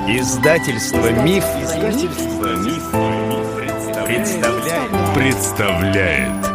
Издательство Миф, представляет.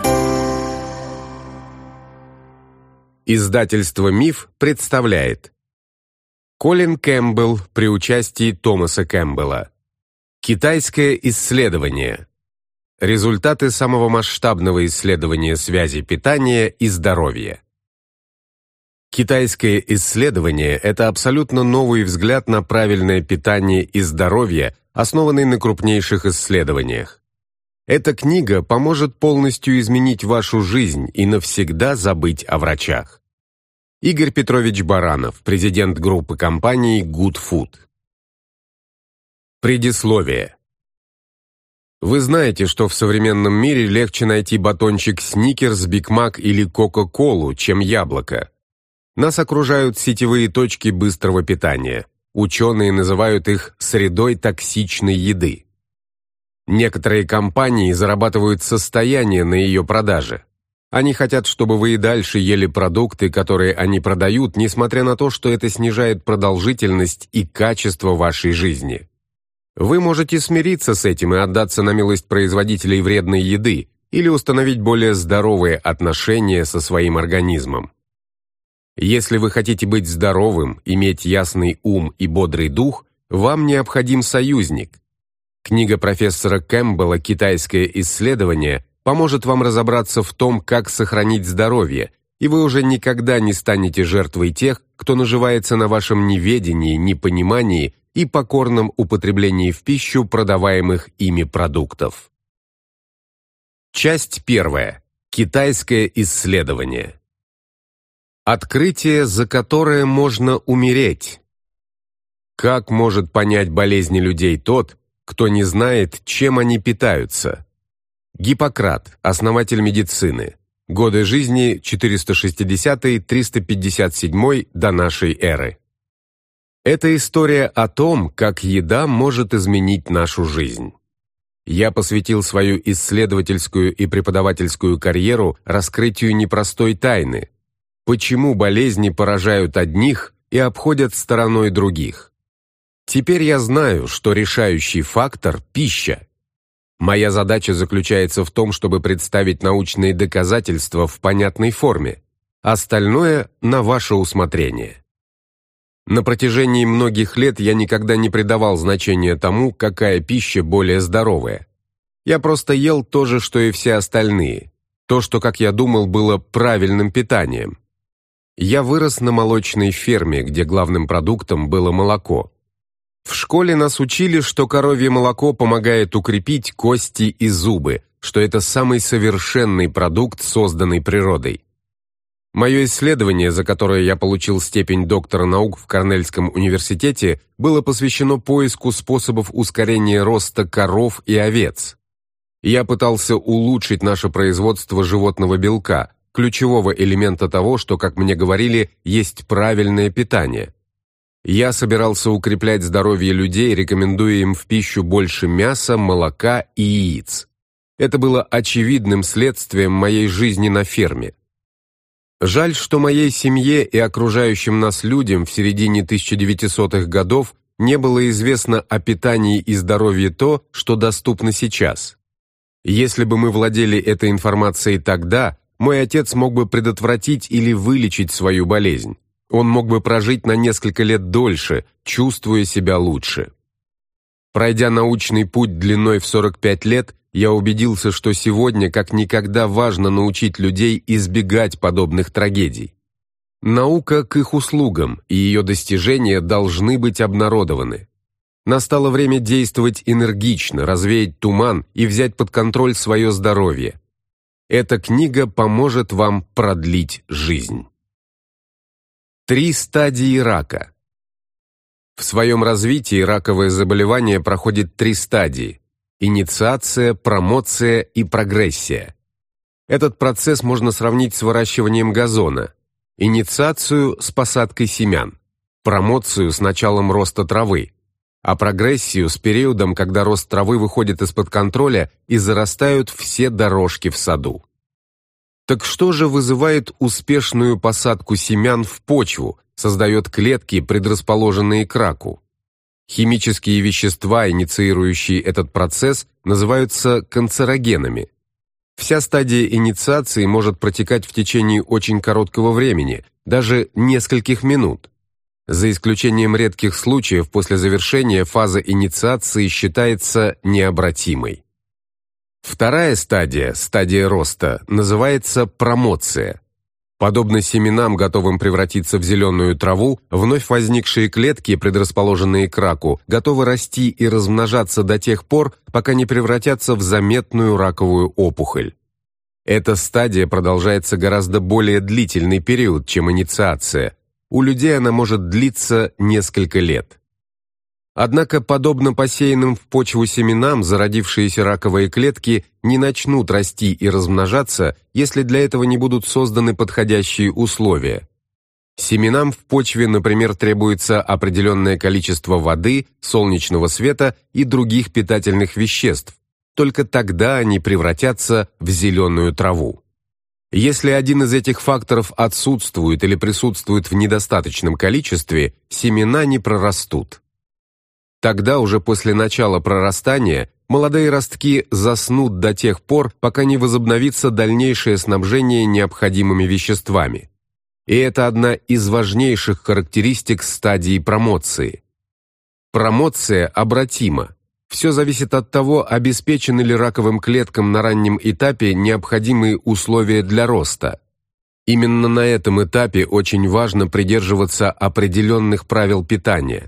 Издательство Миф представляет. Колин Кэмпбелл при участии Томаса Кэмпбелла. Китайское исследование. Результаты самого масштабного исследования связи питания и здоровья. Китайское исследование – это абсолютно новый взгляд на правильное питание и здоровье, основанный на крупнейших исследованиях. Эта книга поможет полностью изменить вашу жизнь и навсегда забыть о врачах. Игорь Петрович Баранов, президент группы компаний Good Food. Предисловие. Вы знаете, что в современном мире легче найти батончик Сникерс, Биг Мак или Кока-Колу, чем яблоко. Нас окружают сетевые точки быстрого питания. Ученые называют их средой токсичной еды. Некоторые компании зарабатывают состояние на ее продаже. Они хотят, чтобы вы и дальше ели продукты, которые они продают, несмотря на то, что это снижает продолжительность и качество вашей жизни. Вы можете смириться с этим и отдаться на милость производителей вредной еды или установить более здоровые отношения со своим организмом. Если вы хотите быть здоровым, иметь ясный ум и бодрый дух, вам необходим союзник. Книга профессора Кэмпбелла «Китайское исследование» поможет вам разобраться в том, как сохранить здоровье, и вы уже никогда не станете жертвой тех, кто наживается на вашем неведении, непонимании и покорном употреблении в пищу продаваемых ими продуктов. Часть 1. Китайское исследование. Открытие, за которое можно умереть. Как может понять болезни людей тот, кто не знает, чем они питаются? Гиппократ, основатель медицины. Годы жизни 460-357 до нашей эры. Это история о том, как еда может изменить нашу жизнь. Я посвятил свою исследовательскую и преподавательскую карьеру раскрытию непростой тайны. Почему болезни поражают одних и обходят стороной других? Теперь я знаю, что решающий фактор – пища. Моя задача заключается в том, чтобы представить научные доказательства в понятной форме. Остальное – на ваше усмотрение. На протяжении многих лет я никогда не придавал значения тому, какая пища более здоровая. Я просто ел то же, что и все остальные. То, что, как я думал, было правильным питанием. Я вырос на молочной ферме, где главным продуктом было молоко. В школе нас учили, что коровье молоко помогает укрепить кости и зубы, что это самый совершенный продукт, созданный природой. Мое исследование, за которое я получил степень доктора наук в Корнельском университете, было посвящено поиску способов ускорения роста коров и овец. Я пытался улучшить наше производство животного белка, ключевого элемента того, что, как мне говорили, есть правильное питание. Я собирался укреплять здоровье людей, рекомендуя им в пищу больше мяса, молока и яиц. Это было очевидным следствием моей жизни на ферме. Жаль, что моей семье и окружающим нас людям в середине 1900-х годов не было известно о питании и здоровье то, что доступно сейчас. Если бы мы владели этой информацией тогда, мой отец мог бы предотвратить или вылечить свою болезнь. Он мог бы прожить на несколько лет дольше, чувствуя себя лучше. Пройдя научный путь длиной в 45 лет, я убедился, что сегодня как никогда важно научить людей избегать подобных трагедий. Наука к их услугам, и ее достижения должны быть обнародованы. Настало время действовать энергично, развеять туман и взять под контроль свое здоровье. Эта книга поможет вам продлить жизнь. 3 стадии рака. В своем развитии раковое заболевание проходит 3 стадии – инициация, промоция и прогрессия. Этот процесс можно сравнить с выращиванием газона. Инициацию – с посадкой семян, промоцию – с началом роста травы, а прогрессию – с периодом, когда рост травы выходит из-под контроля и зарастают все дорожки в саду. Так что же вызывает успешную посадку семян в почву, создает клетки, предрасположенные к раку? Химические вещества, инициирующие этот процесс, называются канцерогенами. Вся стадия инициации может протекать в течение очень короткого времени, даже нескольких минут. За исключением редких случаев, после завершения фаза инициации считается необратимой. Вторая стадия, стадия роста, называется промоция. Подобно семенам, готовым превратиться в зеленую траву, вновь возникшие клетки, предрасположенные к раку, готовы расти и размножаться до тех пор, пока не превратятся в заметную раковую опухоль. Эта стадия продолжается гораздо более длительный период, чем инициация. У людей она может длиться несколько лет. Однако, подобно посеянным в почву семенам, зародившиеся раковые клетки не начнут расти и размножаться, если для этого не будут созданы подходящие условия. Семенам в почве, например, требуется определенное количество воды, солнечного света и других питательных веществ. Только тогда они превратятся в зеленую траву. Если один из этих факторов отсутствует или присутствует в недостаточном количестве, семена не прорастут. Тогда уже после начала прорастания молодые ростки заснут до тех пор, пока не возобновится дальнейшее снабжение необходимыми веществами. И это одна из важнейших характеристик стадии промоции. Промоция обратима. Все зависит от того, обеспечены ли раковым клеткам на раннем этапе необходимые условия для роста. Именно на этом этапе очень важно придерживаться определенных правил питания.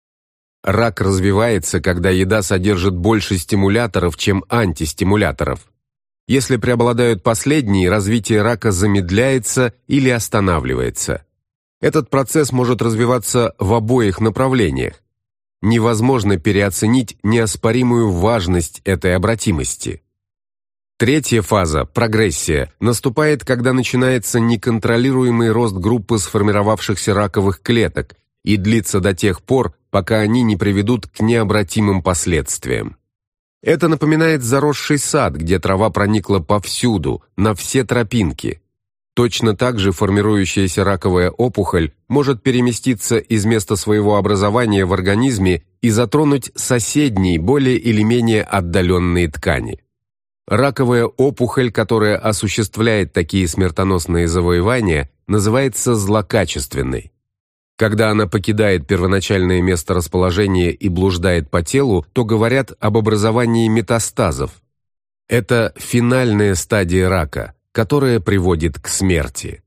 Рак развивается, когда еда содержит больше стимуляторов, чем антистимуляторов. Если преобладают последние, развитие рака замедляется или останавливается. Этот процесс может развиваться в обоих направлениях. Невозможно переоценить неоспоримую важность этой обратимости. Третья фаза, прогрессия, наступает, когда начинается неконтролируемый рост группы сформировавшихся раковых клеток и длится до тех пор, пока они не приведут к необратимым последствиям. Это напоминает заросший сад, где трава проникла повсюду, на все тропинки. Точно так же формирующаяся раковая опухоль может переместиться из места своего образования в организме и затронуть соседние, более или менее отдаленные ткани. Раковая опухоль, которая осуществляет такие смертоносные завоевания, называется злокачественной. Когда она покидает первоначальное место расположения и блуждает по телу, то говорят об образовании метастазов. Это финальная стадия рака, которая приводит к смерти.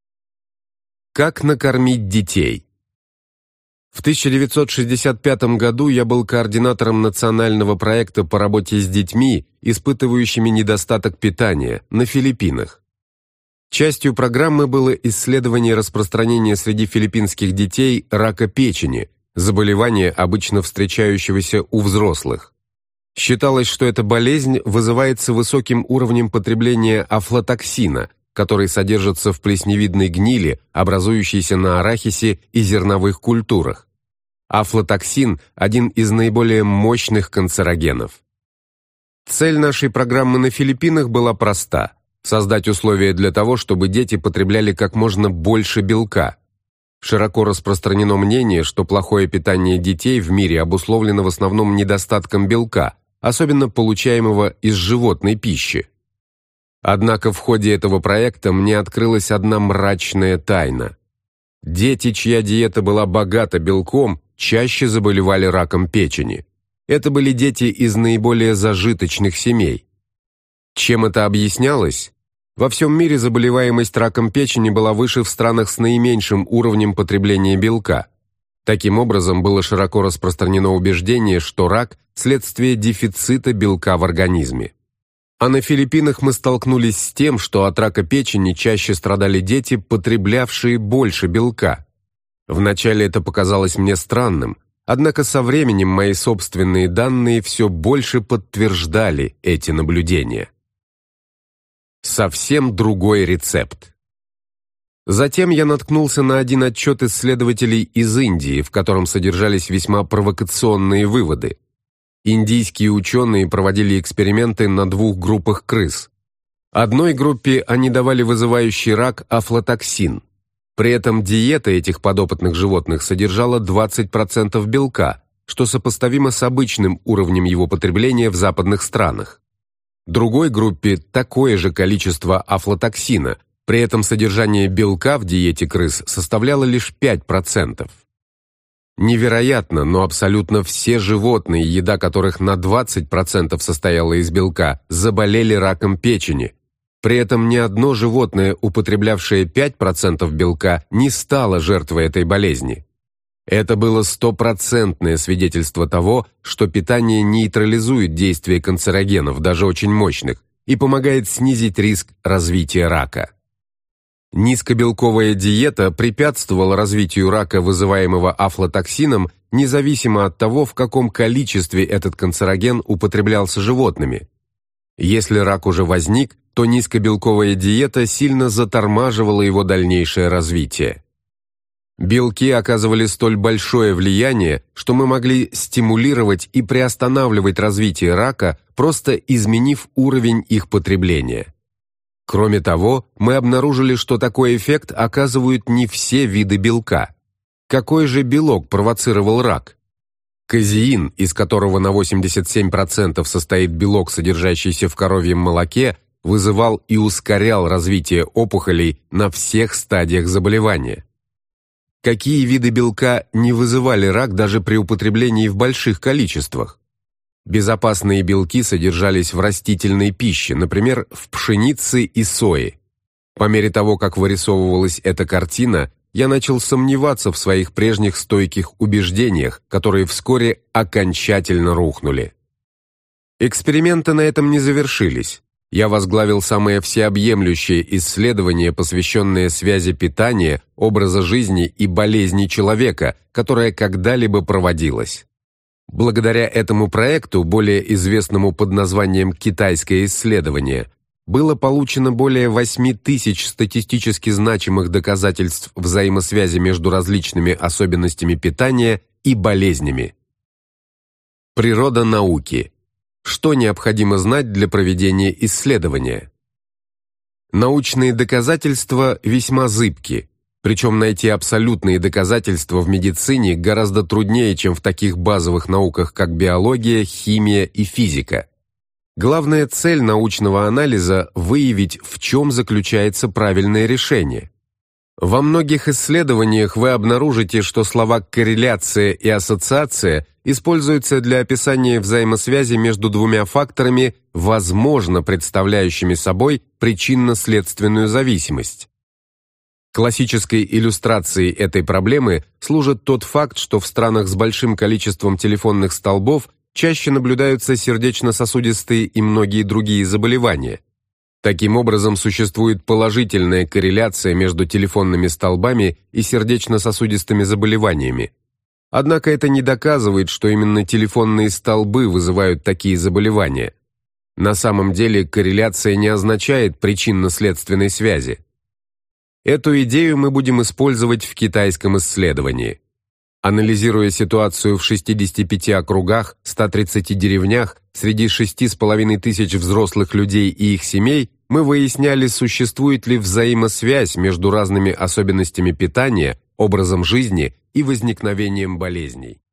Как накормить детей? В 1965 году я был координатором национального проекта по работе с детьми, испытывающими недостаток питания, на Филиппинах. Частью программы было исследование распространения среди филиппинских детей рака печени, заболевания, обычно встречающегося у взрослых. Считалось, что эта болезнь вызывается высоким уровнем потребления афлатоксина, который содержится в плесневидной гнили, образующейся на арахисе и зерновых культурах. Афлатоксин – один из наиболее мощных канцерогенов. Цель нашей программы на Филиппинах была проста – создать условия для того, чтобы дети потребляли как можно больше белка. Широко распространено мнение, что плохое питание детей в мире обусловлено в основном недостатком белка, особенно получаемого из животной пищи. Однако в ходе этого проекта мне открылась одна мрачная тайна. Дети, чья диета была богата белком, чаще заболевали раком печени. Это были дети из наиболее зажиточных семей. Чем это объяснялось? Во всем мире заболеваемость раком печени была выше в странах с наименьшим уровнем потребления белка. Таким образом, было широко распространено убеждение, что рак – следствие дефицита белка в организме. А на Филиппинах мы столкнулись с тем, что от рака печени чаще страдали дети, потреблявшие больше белка. Вначале это показалось мне странным, однако со временем мои собственные данные все больше подтверждали эти наблюдения. Совсем другой рецепт. Затем я наткнулся на один отчет исследователей из Индии, в котором содержались весьма провокационные выводы. Индийские ученые проводили эксперименты на двух группах крыс. Одной группе они давали вызывающий рак афлатоксин. При этом диета этих подопытных животных содержала 20% белка, что сопоставимо с обычным уровнем его потребления в западных странах. Другой группе такое же количество афлатоксина, при этом содержание белка в диете крыс составляло лишь 5%. Невероятно, но абсолютно все животные, еда которых на 20% состояла из белка, заболели раком печени. При этом ни одно животное, употреблявшее 5% белка, не стало жертвой этой болезни. Это было стопроцентное свидетельство того, что питание нейтрализует действие канцерогенов, даже очень мощных, и помогает снизить риск развития рака. Низкобелковая диета препятствовала развитию рака, вызываемого афлатоксином, независимо от того, в каком количестве этот канцероген употреблялся животными. Если рак уже возник, то низкобелковая диета сильно затормаживала его дальнейшее развитие. Белки оказывали столь большое влияние, что мы могли стимулировать и приостанавливать развитие рака, просто изменив уровень их потребления. Кроме того, мы обнаружили, что такой эффект оказывают не все виды белка. Какой же белок провоцировал рак? Казеин, из которого на 87% состоит белок, содержащийся в коровьем молоке, вызывал и ускорял развитие опухолей на всех стадиях заболевания. Какие виды белка не вызывали рак даже при употреблении в больших количествах? Безопасные белки содержались в растительной пище, например, в пшенице и сое. По мере того, как вырисовывалась эта картина, я начал сомневаться в своих прежних стойких убеждениях, которые вскоре окончательно рухнули. Эксперименты на этом не завершились. Я возглавил самое всеобъемлющее исследование, посвященное связи питания, образа жизни и болезней человека, которое когда-либо проводилось. Благодаря этому проекту, более известному под названием «Китайское исследование», было получено более 8000 статистически значимых доказательств взаимосвязи между различными особенностями питания и болезнями. Природа науки. Что необходимо знать для проведения исследования? Научные доказательства весьма зыбки, причем найти абсолютные доказательства в медицине гораздо труднее, чем в таких базовых науках, как биология, химия и физика. Главная цель научного анализа – выявить, в чем заключается правильное решение. Во многих исследованиях вы обнаружите, что слова «корреляция» и «ассоциация» используются для описания взаимосвязи между двумя факторами, возможно представляющими собой причинно-следственную зависимость. Классической иллюстрацией этой проблемы служит тот факт, что в странах с большим количеством телефонных столбов чаще наблюдаются сердечно-сосудистые и многие другие заболевания. Таким образом, существует положительная корреляция между телефонными столбами и сердечно-сосудистыми заболеваниями. Однако это не доказывает, что именно телефонные столбы вызывают такие заболевания. На самом деле корреляция не означает причинно-следственной связи. Эту идею мы будем использовать в китайском исследовании. Анализируя ситуацию в 65 округах, 130 деревнях, среди 6500 взрослых людей и их семей, мы выясняли, существует ли взаимосвязь между разными особенностями питания, образом жизни и возникновением болезней.